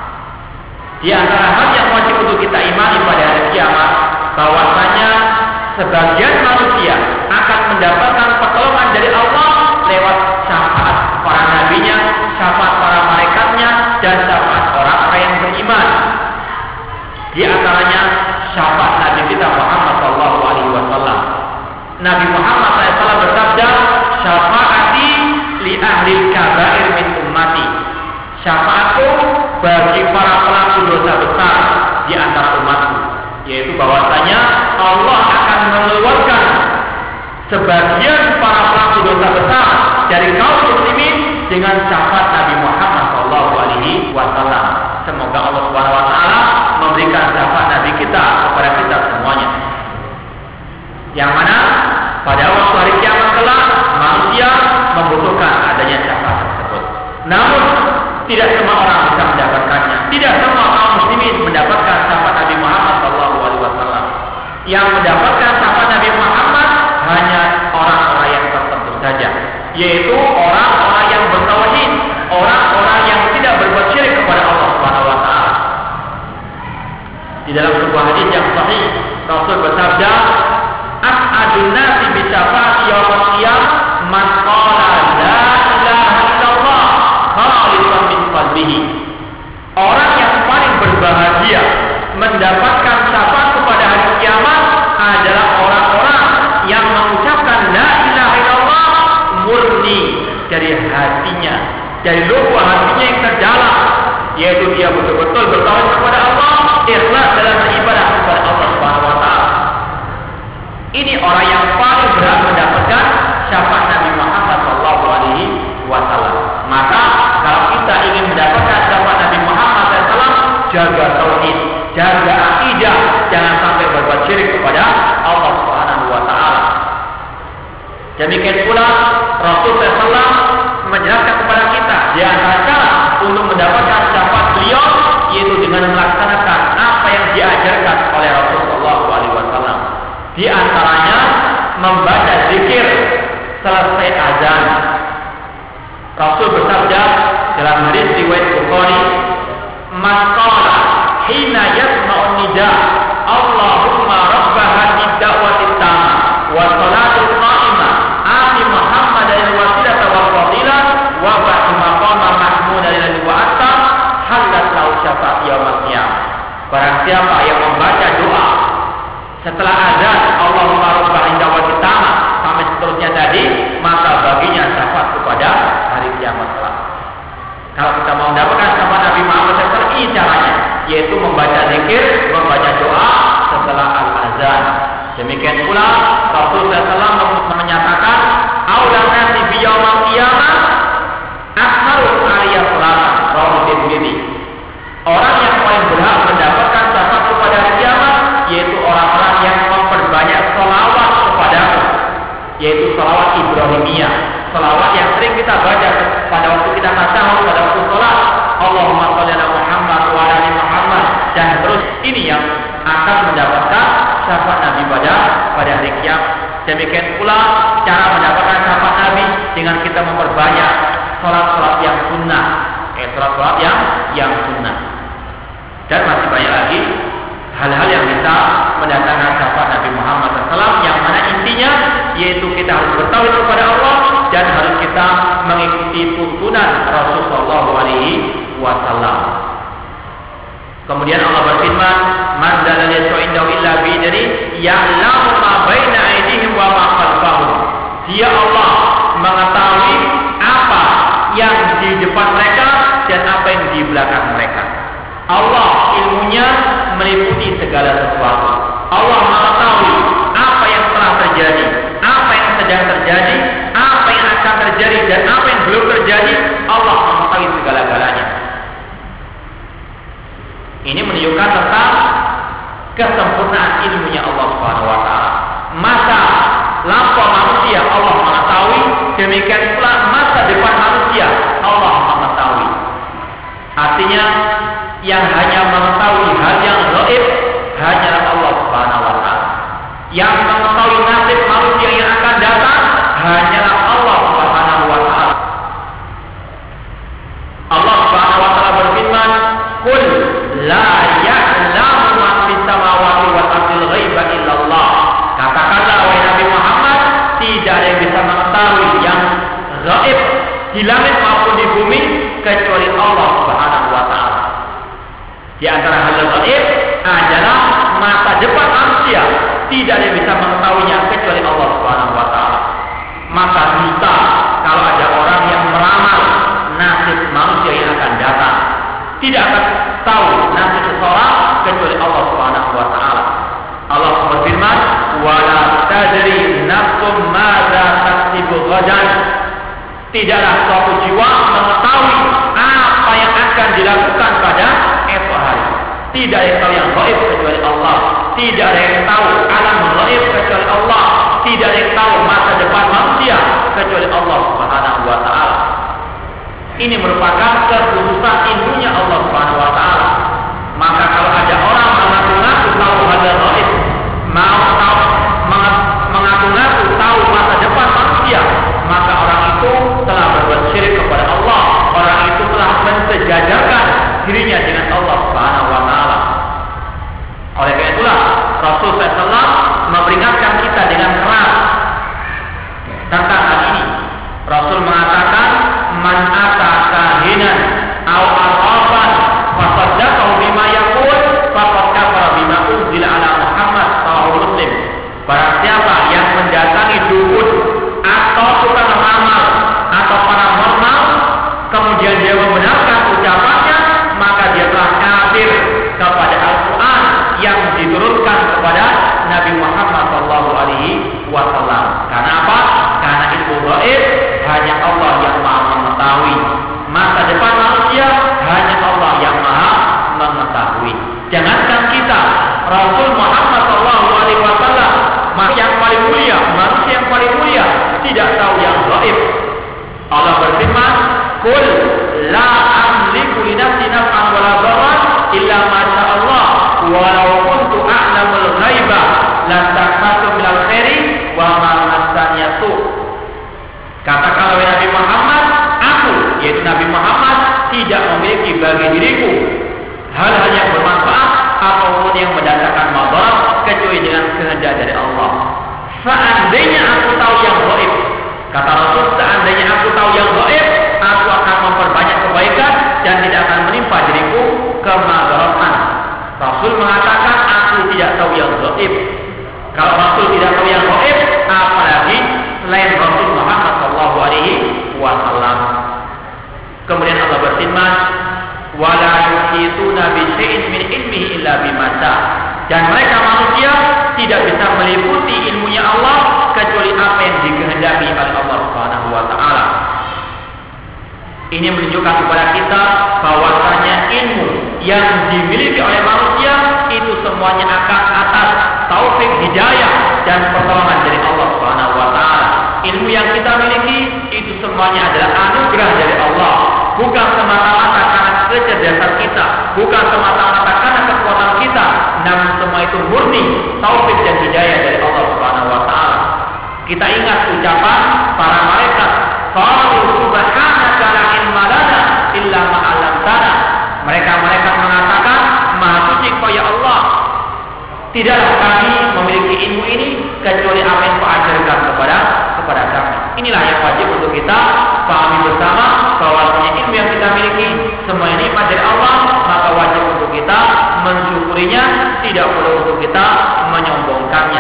Di antara hal yang wajib untuk kita imani pada hari kiamat, bahwasanya sebagian manusia akan mendapatkan pertolongan dari Allah lewat syafaat para nabinya, syafaat para malaikatnya, dan syafaat orang-orang yang beriman. Di antaranya syafaat Nabi kita Muhammad sallallahu alaihi wasallam. Nabi Muhammad sallallahu alaihi wasallam bersabda, "Syafaati li ahli kabair min ummati." Syafaatku bagi para pelaku dosa besar di antara umatku, yaitu bahwasanya Allah akan mengeluarkan sebagian para pelaku dosa besar dari kaum muslimin dengan syafaat Nabi Muhammad sallallahu alaihi wasallam. Semoga Allah Subhanahu wa taala memberikan syafaat Nabi kita kepada kita semuanya. Yang mana pada waktu hari kiamat kelak manusia membutuhkan yaitu orang-orang yang bertauhid, orang-orang yang tidak berbuat syirik kepada Allah Subhanahu wa taala. Di dalam sebuah hadis yang sahih, Rasul bersabda, "As'adun nasi bi syafa'ati yaumil qiyamah man qala la ilaha illallah khalisan min qalbihi." Orang yang paling berbahagia mendapatkan syafaat kepada hari kiamat adalah orang-orang yang mengucapkan la ilaha illallah murni dari hatinya, dari lubuk hatinya yang terdalam, yaitu dia betul-betul bertauhid kepada Allah, ikhlas dalam beribadah kepada Allah Subhanahu wa taala. Ini orang yang paling berhak mendapatkan syafaat Nabi Muhammad sallallahu alaihi wasallam. Maka kalau kita ingin mendapatkan syafaat Nabi Muhammad sallallahu alaihi wasallam, jaga tauhid, jaga akidah, jangan sampai berbuat syirik kepada Allah Subhanahu wa taala. Demikian pula Rasul sallallahu alaihi wasallam menjelaskan kepada kita di antara cara untuk mendapatkan syafaat beliau yaitu dengan melaksanakan apa yang diajarkan oleh Rasul sallallahu alaihi wasallam. Di antaranya membaca zikir selesai azan. Rasul bersabda dalam hadis riwayat Bukhari, "Man qala hina yasma'un nida, Allahumma rabb hadhihi da'wati tamma wa salatul qa'imah, ati Muhammadan al-wasilata wal fadilah wa ba'd maqama mahmudan lillahi wa atta, halat lahu syafaat yaumil qiyamah." Barang siapa yang membaca doa setelah azan, Allahumma rabb hadhihi da'wati tamma sampai seterusnya tadi, maka baginya syafaat kepada hari kiamat kelak. Kalau kita mau mendapatkan syafaat Nabi Muhammad sallallahu alaihi wasallam, ini caranya, yaitu membaca zikir, membaca doa setelah al-azan. Demikian pula Rasul sallallahu alaihi wasallam menyatakan, "Aulan nasi fi yaumil qiyamah aktsaru aliyah salatan." Rawahu Tirmidzi. Orang yang paling berhak mendapatkan syafaat kepada hari kiamat yaitu orang-orang yang memperbanyak sholawat kepadamu, yaitu sholawat Ibrahimiyah, sholawat yang sering kita baca pada waktu kita tasyahud, pada waktu sholat, Allahumma sholli ala Muhammad wa ala ali Muhammad, dan terus. Ini yang akan mendapatkan syafaat Nabi pada pada hari kiamat. Demikian pula cara mendapatkan syafaat Nabi dengan kita memperbanyak sholat-sholat yang sunnah, eh sholat-sholat yang yang sunnah. Dan masih banyak lagi hal-hal yang bisa mendatangkan syafaat Nabi Muhammad sallallahu alaihi wasallam, yang mana intinya yaitu kita harus bertauhid kepada Allah dan harus kita mengikuti tuntunan Rasul sallallahu alaihi wasallam. Kemudian Allah berfirman, "Man dzalladzi yashfa'u indahu illa bi'idzni, ya'lamu ma baina aydihim wa ma khalfahum." Dia Allah mengetahui apa yang di depan mereka dan apa yang di belakang mereka. Allah ilmunya meliputi segala sesuatu. Allah mengetahui apa yang telah terjadi, apa yang sedang terjadi, apa yang akan terjadi, dan apa yang belum terjadi. Allah mengetahui segala-galanya. Ini menunjukkan tentang kesempurnaan ilmunya Allah Subhanahu wa taala. Masa lampau manusia Allah mengetahui, demikian pula masa depan manusia Allah mengetahui. Artinya yang hanya mengetahui hal yang gaib hanyalah Allah Subhanahu wa taala. Yang mengetahui nasib manusia yang akan datang hanyalah Allah Subhanahu wa taala. Allah Subhanahu wa taala berfirman, "Qul la ya'lamu man fis samawati wal ardi ghaiba illallah." Katakanlah wahai Nabi Muhammad, tidak ada yang bisa mengetahui yang gaib di langit maupun di bumi kecuali Allah Subhanahu wa taala. Di antara hal gaib adalah masa depan manusia, tidak ada yang bisa mengetahuinya kecuali Allah Subhanahu wa taala. Maka dusta kalau ada orang yang meramal nasib manusia yang akan datang. Tidak akan tahu nasib seseorang kecuali Allah Subhanahu wa taala. Allah berfirman, "Wa la tadri nafsum madza taksibu ghadan." Tidaklah suatu jiwa mengetahui apa yang akan dilakukan pada esok hari. Tidak ada yang tahu yang gaib kecuali Allah. Tidak ada yang tahu alam gaib kecuali Allah. Tidak ada yang tahu masa depan manusia kecuali Allah Subhanahu wa taala. Ini merupakan kekhususan ilmunya Allah Subhanahu wa taala. Maka kalau ada orang mengaku-ngaku tahu hal gaib, mau tahu mengaku-ngaku tahu masa depan manusia, maka orang itu Rasul Muhammad sallallahu alaihi wasallam, manusia yang paling mulia, manusia yang paling mulia, tidak tahu yang gaib. Allah berfirman, "Qul la amliku li nafsi naf'an wa la dharran illa ma syaa Allah, walau kuntu a'lamul ghaiba lantakatu minal khairi wa ma massani su." Katakanlah wahai Nabi Muhammad, aku, yaitu Nabi Muhammad, tidak memiliki bagi diriku hal-hal yang bermanfaat ataupun yang mendatangkan madarat kecuali dengan kehendak dari Allah. Seandainya aku tahu yang gaib, kata Rasul, seandainya aku tahu yang gaib, aku akan memperbanyak kebaikan dan tidak akan menimpa diriku kemadaratan. Rasul mengatakan aku tidak tahu yang gaib. Kalau Rasul tidak tahu yang gaib, apalagi selain Rasul Muhammad sallallahu alaihi wasallam. Kemudian Allah berfirman, wala yuhituna bi syai'in min ilmihi illa bima syaa. Dan mereka manusia tidak bisa meliputi ilmunya Allah kecuali apa yang dikehendaki oleh Allah Subhanahu wa taala. Ini menunjukkan kepada kita bahwasanya ilmu yang dimiliki oleh manusia itu semuanya akan atas taufik hidayah dan pertolongan dari Allah Subhanahu wa taala. Ilmu yang kita miliki itu semuanya adalah anugerah dari Allah, bukan semata-mata karena kecerdasan kita, bukan semata-mata karena kekuatan kita, namun semua itu murni taufik dan hidayah dari Allah Subhanahu wa taala. Kita ingat ucapan para malaikat, "Qalu subhanaka la ilma lana illa ma 'allamtana." Mereka-mereka mengatakan, "Maha suci Engkau ya Allah, tidaklah kami memiliki ilmu ini kecuali apa yang Kau ajarkan kepada kepada kami." Inilah yang wajib untuk kita pahami bersama, bahwasanya ilmu yang kita miliki semua ini nikmat dari Allah, maka wajib untuk kita mensyukurinya, tidak perlu untuk kita menyombongkannya.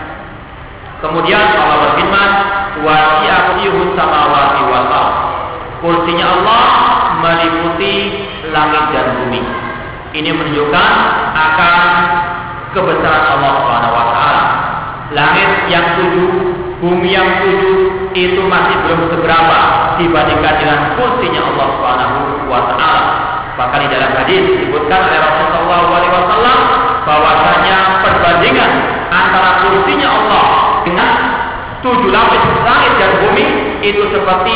Kemudian Allah berfirman, "Wasi'a kursiyuhus samawati wal ardh." Kursinya Allah meliputi langit dan bumi. Ini menunjukkan akan kebesaran Allah Subhanahu wa taala. Langit yang tujuh, bumi yang tujuh itu masih belum seberapa dibandingkan dengan kursinya Allah Subhanahu wa taala. Bahkan di dalam hadis disebutkan oleh Rasulullah shallallahu alaihi wasallam bahwasanya perbandingan antara kursinya Allah dengan tujuh lapis langit dan bumi itu seperti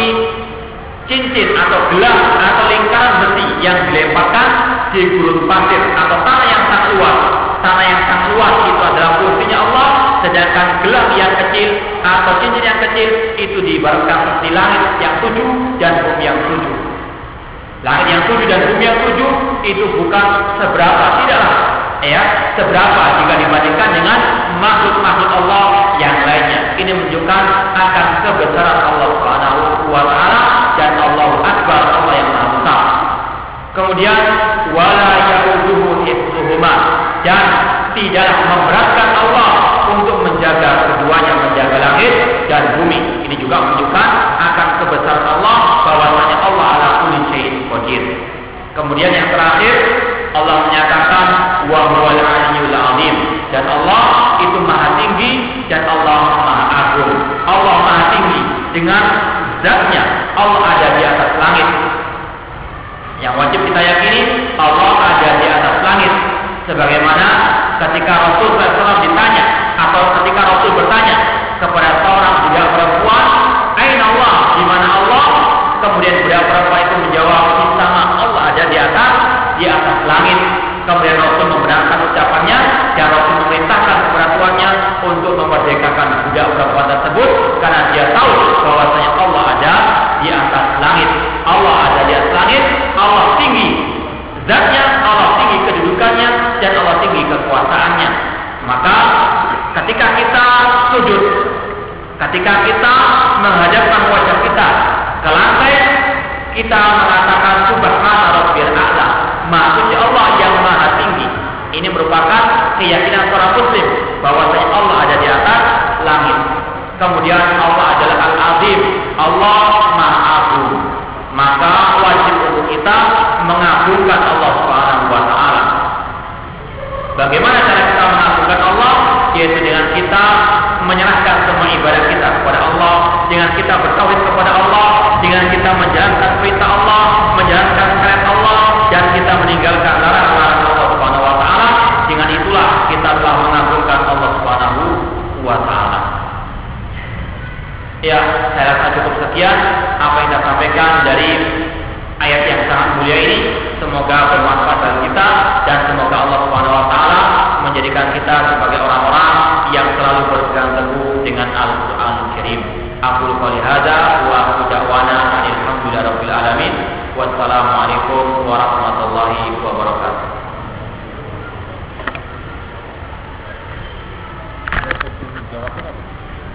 cincin atau gelang atau lingkaran besi yang dilemparkan di gurun pasir atau tanah yang sangat luas. Tanah yang sangat luas itu adalah kursinya Allah, sedangkan gelang yang kecil atau cincin yang kecil itu diibaratkan seperti langit yang tujuh dan bumi yang tujuh. Langit yang tujuh dan bumi yang tujuh itu bukan seberapa, tidaklah ya seberapa jika dibandingkan dengan makhluk-makhluk Allah yang lainnya. Ini menunjukkan akan kebesaran Allah Subhanahu wa taala dan Allahu Akbar, Allah yang Maha Besar. Kemudian wala ya'uduhu hifdzuhuma, dan tidaklah memberatkan Allah untuk menjaga keduanya, menjaga langit dan bumi. Ini juga menunjukkan akan kebesaran Allah, bahwasanya Allah ala kulli syai'in qadir. Kemudian yang terakhir Allah menyatakan wa huwal aliyyul azim, dan Allah itu maha tinggi dan Allah maha agung. Allah maha tinggi dengan zatnya, Allah ada di atas langit. Yang wajib kita yakini Allah ada di atas langit, sebagaimana ketika Rasul shallallahu alaihi wasallam ditanya atau ketika Rasul bertanya kepada seorang budak perempuan, "Aina Allah?" Di mana Allah? Kemudian budak perempuan itu menjawab, "Di sama, Allah ada di atas di atas langit." Kemudian Rasul membenarkan ucapannya dan Rasul memerintahkan kepada tuannya untuk memerdekakan budak perempuan tersebut, karena dia tahu bahwasanya Allah ada di atas langit. Allah ada di atas langit, Allah tinggi zatnya, Allah tinggi kedudukannya, dan Allah tinggi kekuasaannya. Maka ketika kita sujud, ketika kita menghadapkan wajah kita ke lantai, kita mengatakan subhana rabbil a'la, maha suci Allah yang maha tinggi. Ini merupakan keyakinan seorang muslim bahwasanya Allah ada di atas langit. Kemudian Allah adalah Al-Azim, Allah maha agung. Maka wajib untuk kita mengagungkan Allah Subhanahu wa taala. Bagaimana cara kita mengagungkan Allah? Yaitu dengan kita menyerahkan semua ibadah kita kepada Allah, dengan kita bertauhid kepada Allah, dengan kita menjalankan perintah Allah, menjalankan syariat Allah, dan kita meninggalkan larangan-larangan Allah Subhanahu wa taala. Dengan itulah kita sampaikan dari ayat yang sangat mulia ini semoga bermanfaat bagi kita, dan semoga Allah Subhanahu wa taala menjadikan kita sebagai orang-orang yang selalu berpegang teguh dengan Al-Qur'anul Karim. Aku qouli hadza wa aqulu da'wana alhamdulillahi rabbil alamin. Wassalamualaikum warahmatullahi wabarakatuh.